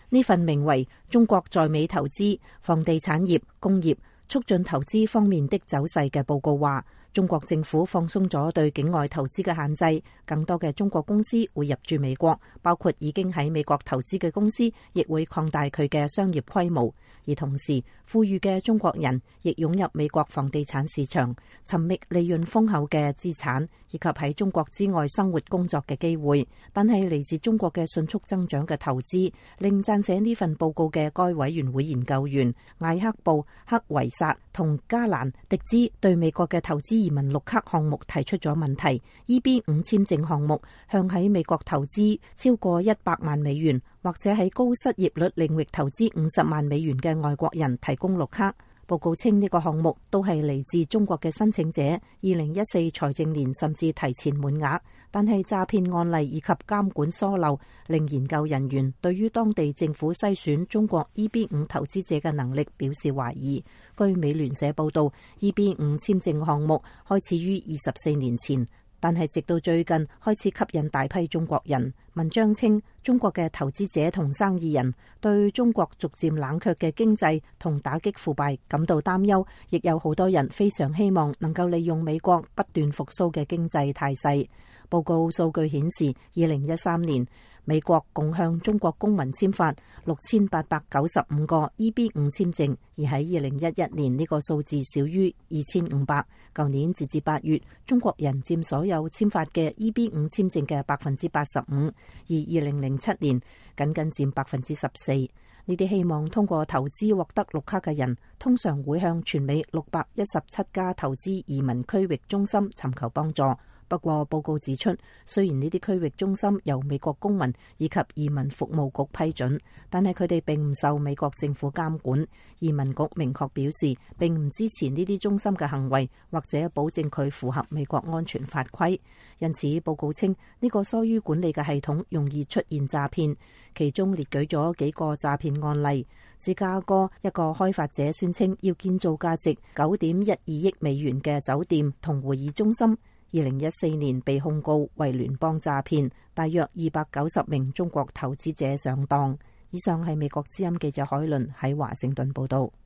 呢份名為《中國在美投資、房地產業、工業促進投資方面的走勢》嘅報告話，中國政府放鬆咗對境外投資嘅限制，更多嘅中國公司會入駐美國，包括已經喺美國投資嘅公司，亦會擴大佢嘅商業規模。而同時，富裕嘅中國人亦湧入美國房地產市場，尋覓利潤豐厚嘅資產，以及喺中國之外生活工作嘅機會。但係嚟自中國嘅迅速增長嘅投資，令撰寫呢份報告嘅該委員會研究員艾克布克維薩同加蘭迪茲對美國嘅投資移民綠卡項目提出咗問題。EB5 簽證項目向喺美國投資超過100萬美元，或者喺高失業率領域投資50萬美元嘅外國人提供綠卡。報告稱呢個項目都係嚟自中國嘅申請者2014財政年甚至提前滿額，但係詐騙案例以及監管疏漏令研究人員對於當地政府篩選中國 EB5 投資者嘅能力表示懷疑。據美聯社報道， EB5 簽證項目開始於24年前，但係直到最近開始吸引大批中國人。文章稱，中國嘅投資者同生意人對中國逐漸冷卻嘅經濟同打擊腐敗感到擔憂，亦有好多人非常希望能夠利用美國不斷復甦嘅經濟態勢。報告數據顯示，2013年美國共向中國公民簽發6895個 EB5 簽證，而喺2011年呢個數字少於2500。舊年截至8月，中國人佔所有簽發嘅 EB5 簽證嘅85%，而2007年僅僅佔14%。呢啲希望通過投資獲得綠卡嘅人，通常會向全美617家投資移民區域中心尋求幫助。不過報告指出，雖然呢啲區域中心由美國公民以及移民服務局批准，但係佢哋並唔受美國政府監管。移民局明確表示，並唔支持呢啲中心嘅行為，或者保證佢符合美國安全法規。因此，報告稱呢個疏於管理嘅系統容易出現詐騙，其中列舉咗幾個詐騙案例。芝加哥一個開發者宣稱要建造價值9.12億美元嘅酒店同會議中心，2014年被控告為聯邦詐騙，大約290名中國投資者上當。以上係美國之音記者海倫喺華盛頓報道。